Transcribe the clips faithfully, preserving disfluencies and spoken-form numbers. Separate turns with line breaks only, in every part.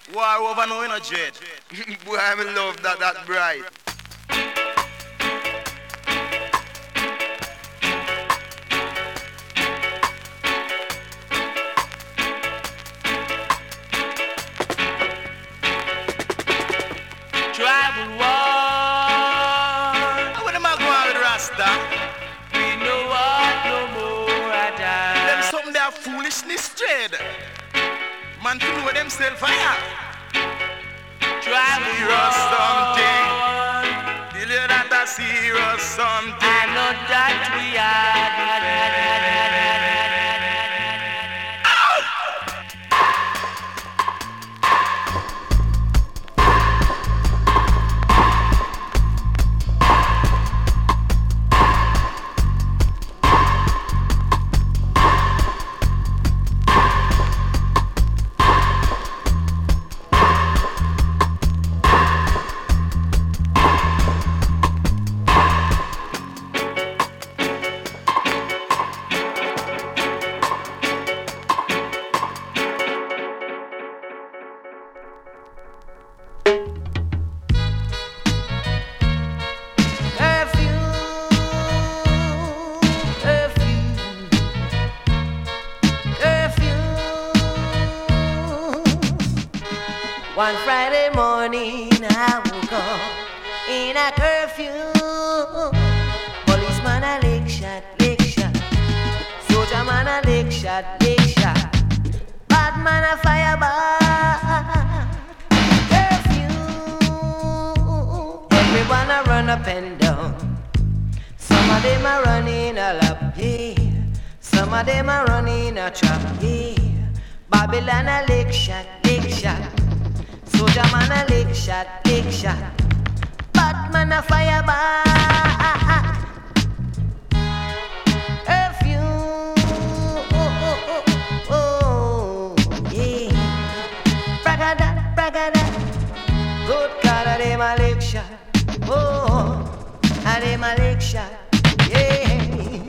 War over now in a dread.
Boy, I love that, that bright.
Tribal war.
What am I going with Rasta?
We know what no more I die.
Them something that foolishness dread. Man to know themselves fire.
Tribal
Serious something.
war.
Tell you that a serious something.
I know that we are different.
One Friday morning I woke up in a curfew. Policeman a lick shot, lick shot. Soldier man a lick shot, lick shot. Bad man a fire back. Curfew. Everyone a run up and down. Some of them a running a lap, yeah. Some of them a running a trap, yeah. Babylon a lick shot, lick shot. Soldier man a lick shot, lick shot. Batman a fire back. Curfew. Oh, oh, oh, oh, yeah. Bragada, bragada. Good God, a dem a lick shot. Oh, a dem a lick shot. Yeah.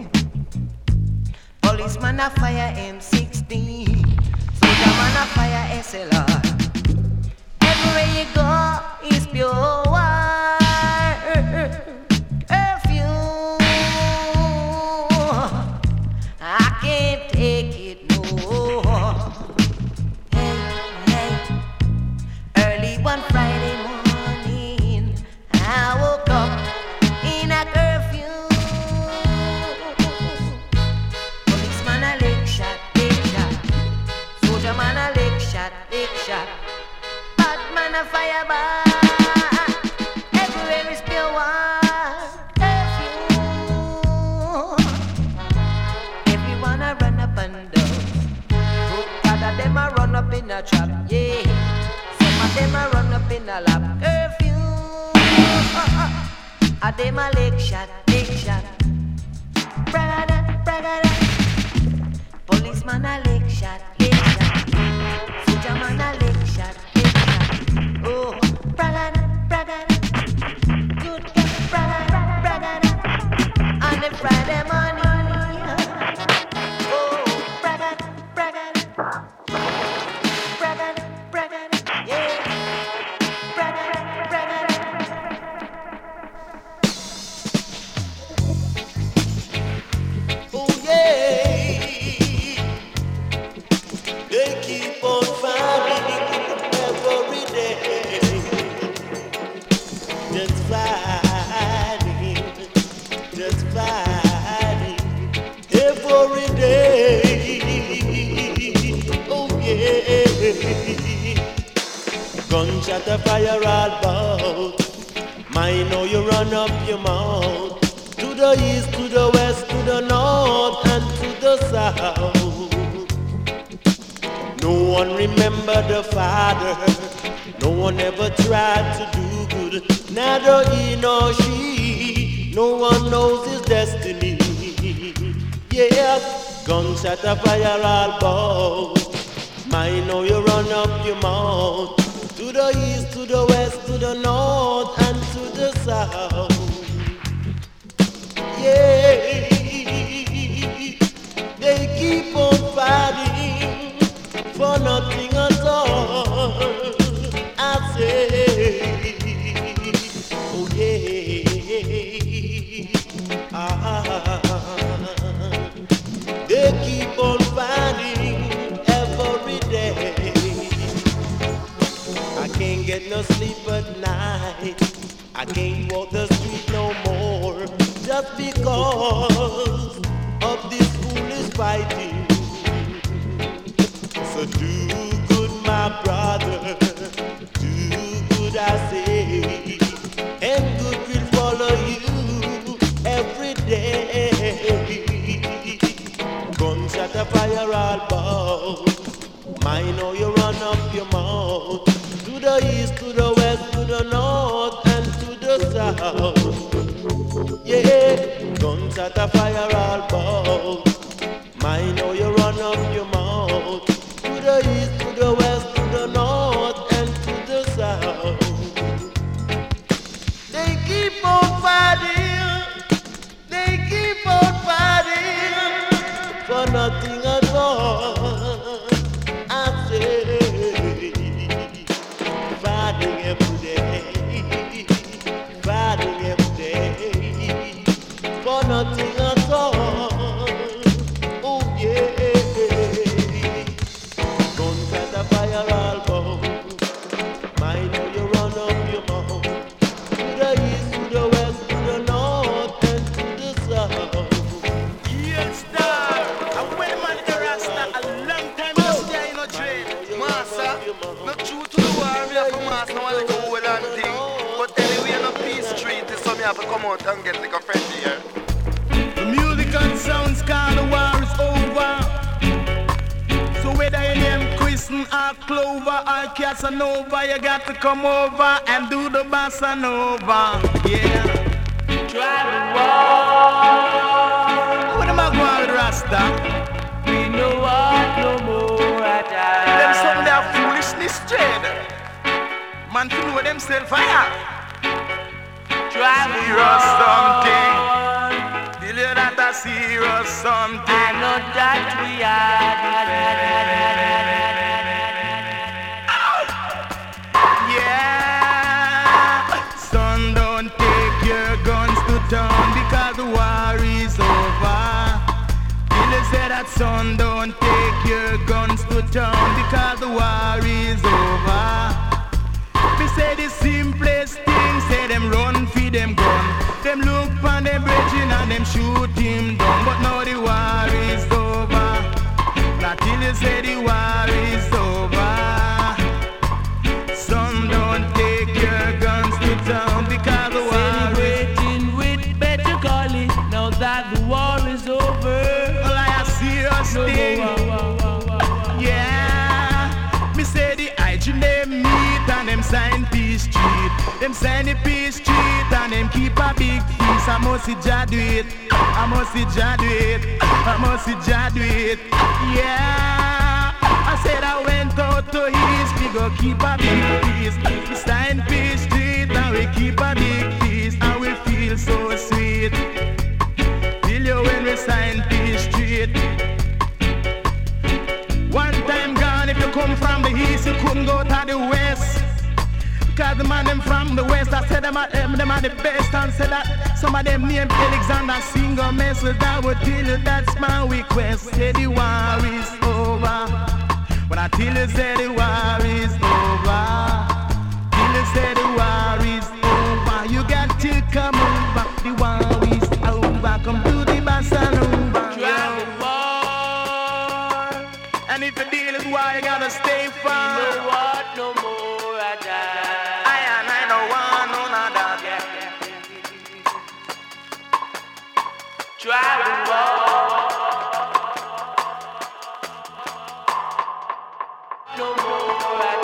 Policeman a fire M sixteen. Soldier man a fire S L R. Everywhere you go is pure war. Curfew. I can't take it no more. Hey, hey. Early one Friday morning, I woke up in a curfew. Policeman a lick shot, lick shot. Soldier man a lick shot, lick shot. Man a fire back. Everywhere is pure war. Curfew. Everyone a run up and down. Good of them a run up in a trap, yeah. Some of them a run up in a lap. Curfew. A them a lick shot, lick shot. Bragada, bragada. Policeman a lick shot, lick shot. Soldier man a lick shot. Oh, bragada, bragada, good girl, bragada, bragada, on the Friday morning. Oh, bragada, bragada, bragada, bragada, yeah, bragada, bragada.
Oh yeah, they keep on fighting. Every day, just fighting, just fighting every day. Oh yeah, gunshot a fire all about. Mine know you run up your mouth to the east, to the west, to the north, and to the south. No one remember the father. No one ever tried to do good. Neither he nor she. No one knows his destiny. Yeah, gunshot a fire all about. Mine know you run up your mouth to the east, to the west, to the north, and to the south. Yeah, they keep on fighting for nothing at all. get no sleep at night. I can't walk the street no more, just because of this foolish fighting. So do good, my brother, do good, I say, and good will follow you every day. Gunshot a fire all about. Mind how you run up your mouth. To the east, to the west, to the north, and to the south. Yeah, guns at a fire all about. Mind how you run up your mouth. To the east, to the west, to the north, and to the south. They keep on fighting. They keep on fighting for nothing at all. Fighting every day, fighting every day, for nothing at all. Oh yeah, guns at the fire all about. Mind how you run up your mouth. To the east, to the west, to the north, and to the south.
Yes, star. I went man the Rasta a long time just there in a train.
Master, not true to the war, me have to master one like a whole and thing. But anyway, no peace treaty, so me have to come out and get like a friend here.
The music and sounds called the war is over. So whether you name Christian or Clover or Casanova, you got to come over and do the bossa nova. Yeah.
Drive the war.
What am I going with Rasta?
We know what no more at
Them some their foolishness trade. Man to know themselves fire.
Drive the
Serious something.
war.
Feel you that a serious something.
I know that we are
Yeah. Son, don't take your guns to town because the war is over. Feel you say that son, don't take your guns to town because the war is over. Me say the simplest thing, say them run for them gun. Them look for them bridging and them shoot him down. But now the war is over. Not till you say the war is over. Son, don't take your guns to town because the war is
celebrating with better call it now that the war is over.
well, I a serious thing. Yeah, me say the I G name meet and them sign peace treat. Them sign the peace treat and them keep a big peace. I must see Jah do it. I must see Jah do it. I must see Jah do it. Yeah, I said I went out to east. We go keep a big peace. We sign peace treat and we keep a big peace and we feel so sweet. Feel you when we sign peace treat. One time gone, if you come from the east, you couldn't go to the west. Cause the man them from the west, I said them are, them, them are the best. And said that some of them named Alexander Singer Messel. That would tell you that's my request. Say the war is over. When I tell you say the war is over, till you say the war is over, you got to come over. The war is over. Come to the bossa nova.
Drive the war.
And if the deal is why you gotta stay
We
far.
know what no more at
I and I don't want none of that.
Drive the war. No more at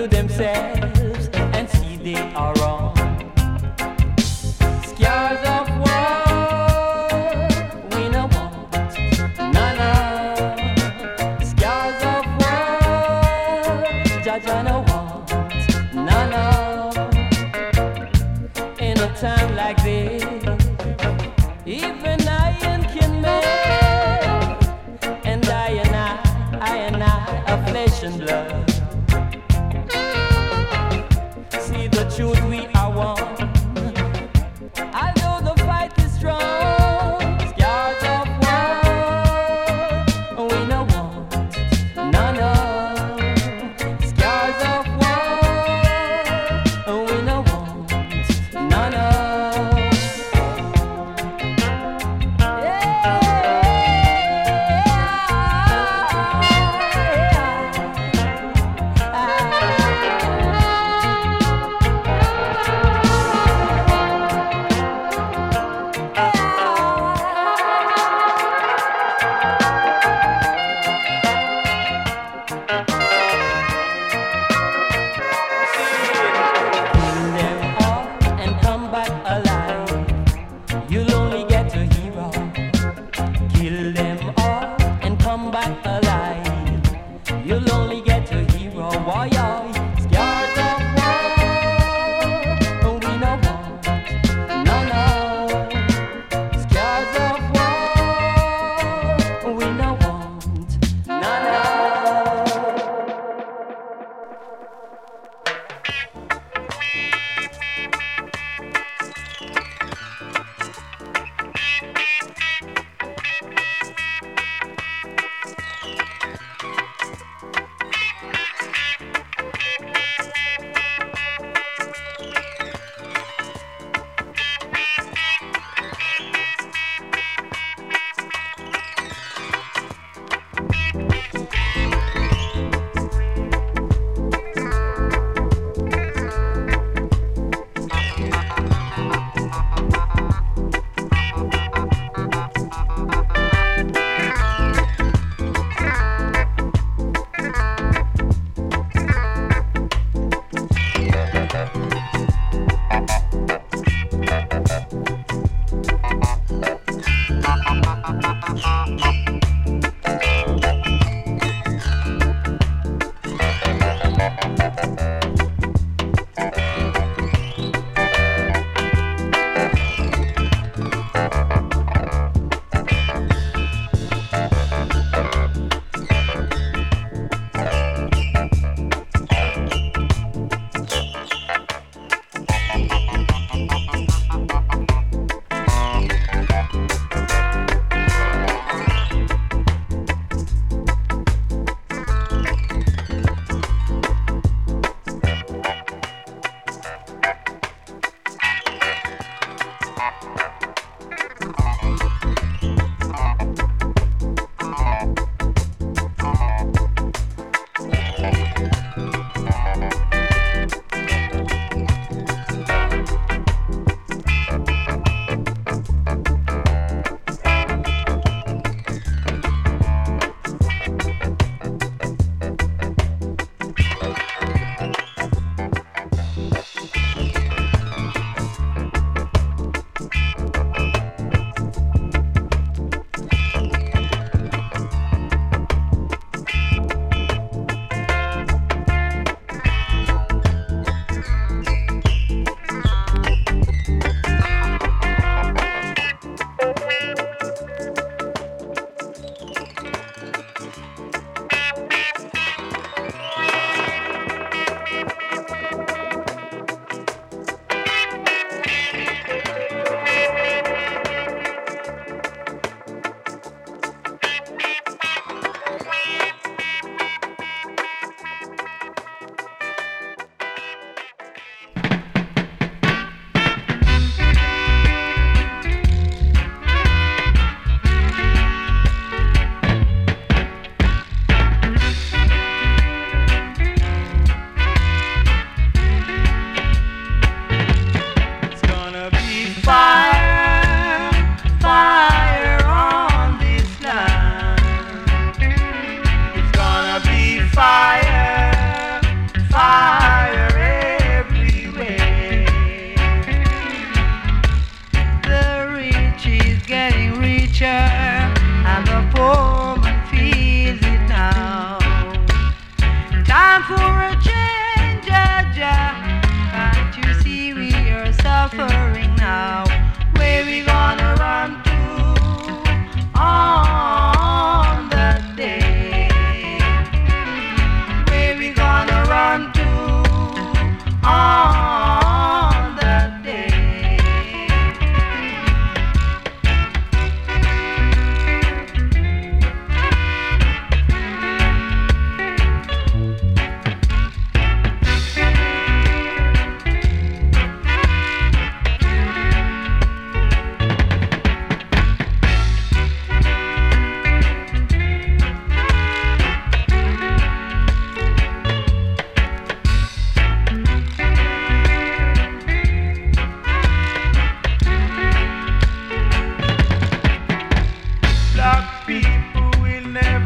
to themselves and see they are wrong. Scars of war, we no want none of. Scars of war, Jaja no want none of. In a time like this, even I can make, and I and I, I and I, are flesh and blood. See the truth we are one. Although the fight is strong, scars of war, we no want none of. Scars of war, we no want none of.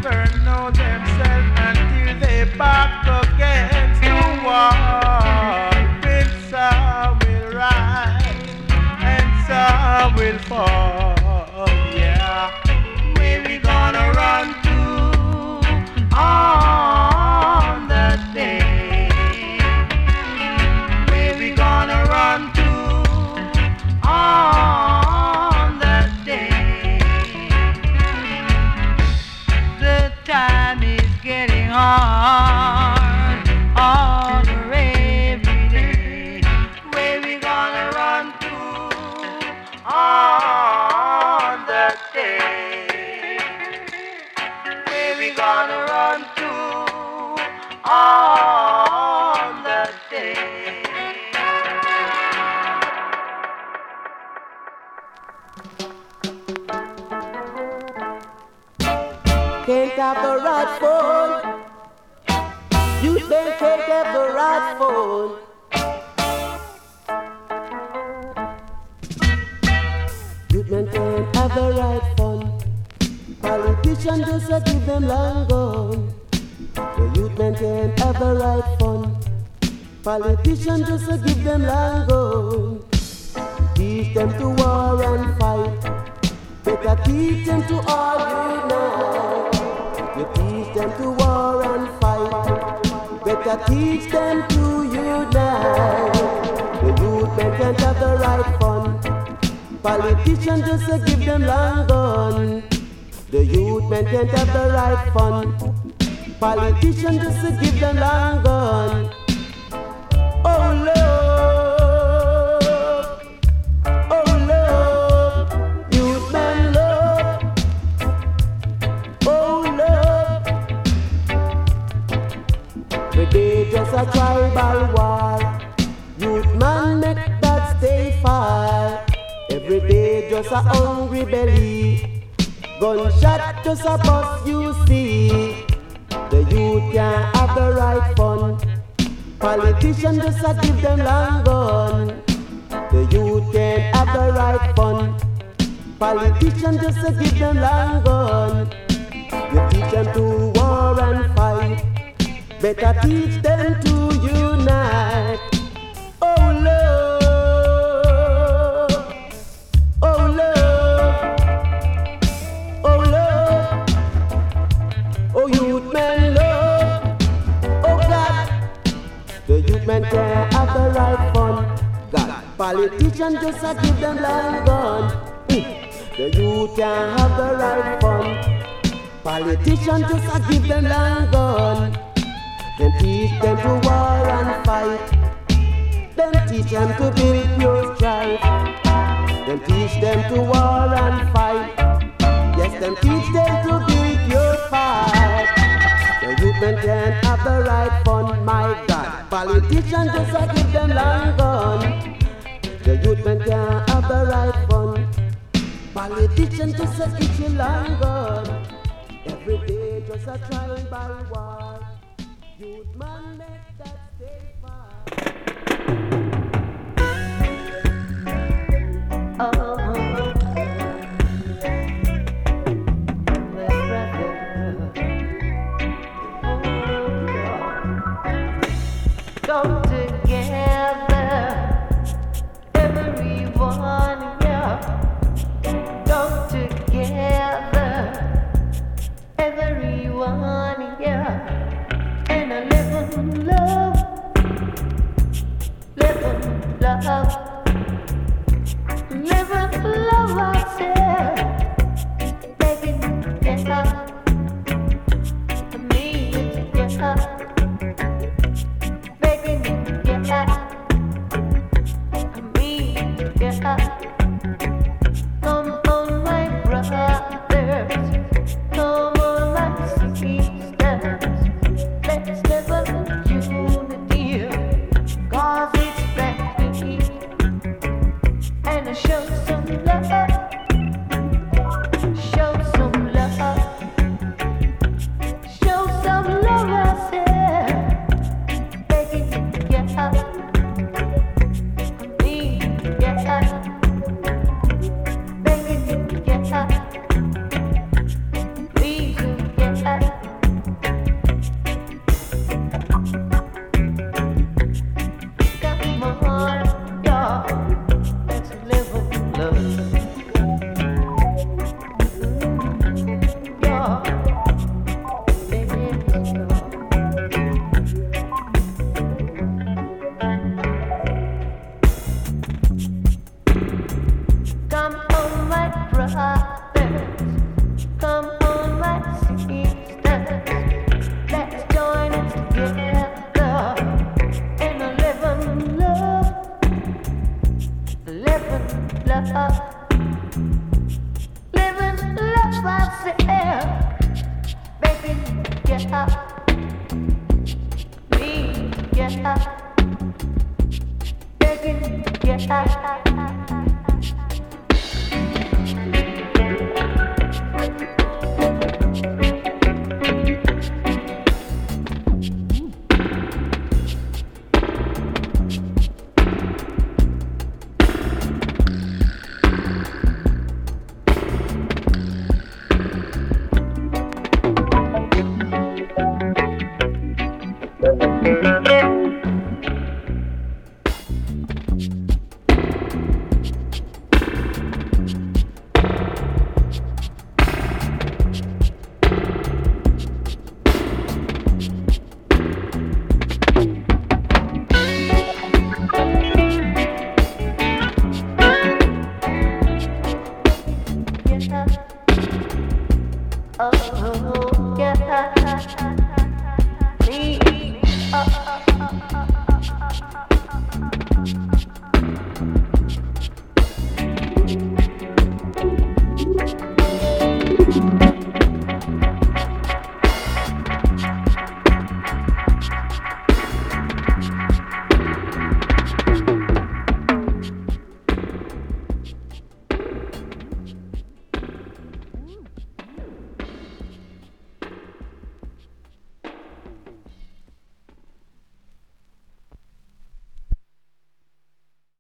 turn on themselves until they back against the wall. With some will rise and some will fall. Yeah, where we gonna run to on the day? Where we gonna run to on the day? The time is getting hard all every day. Where we gonna run to on the day? Where we gonna run to on the day?
Can't have the right phone. You then can't have the right phone. Youth men can't have the right phone. Politicians just a give them long gone. The youth men can't have the right phone. Politicians just a give them long gone. Teach them to war and fight. Better teach them to all unite. You teach them to war and fight. Better teach them to unite. The youth men can't have the right fun. Politicians just a give them long gun. The youth men can't have the right fun. Politicians just a give them long gun. Oh love, oh love, youth men love. Oh love, every day just a tribal war. Youth man make that stay far. Every day just a hungry belly. Gunshot just a bust you see. The youth can't have the right fun. Politicians just a give them long gun. The youth can't have the right fun. Politicians just a give them long gun. You teach them to war and fight. Better teach them to unite. Oh love, oh love, oh love, oh youth men love. Oh God, the youth men can't have the right fun. God, politicians just a give them long gun. Mm. The youth can't have the right fun. Politicians just a give them long gun. Then teach them to war and fight. Then teach them to build pure strife. Then teach them to war and fight. Yes, then teach them to build pure fight. The youth men can't have the right fun, my God. Politicians just a give them long gun. The youth men can't have the right fun. Politicians just a give you long gun. Every day just a tribal war. Youth man make that stay far.
Oh, my brother. Come together, everyone, yeah. Come together, everyone, yeah. And I live in love, live in love. Live and love ourselves, begging to get up, me to get up, begging to get up, me to get up. Come on, my brothers, come on, my sisters, let's live in unity, 'cause it's better. yeah. Me, yeah. Begging, yeah.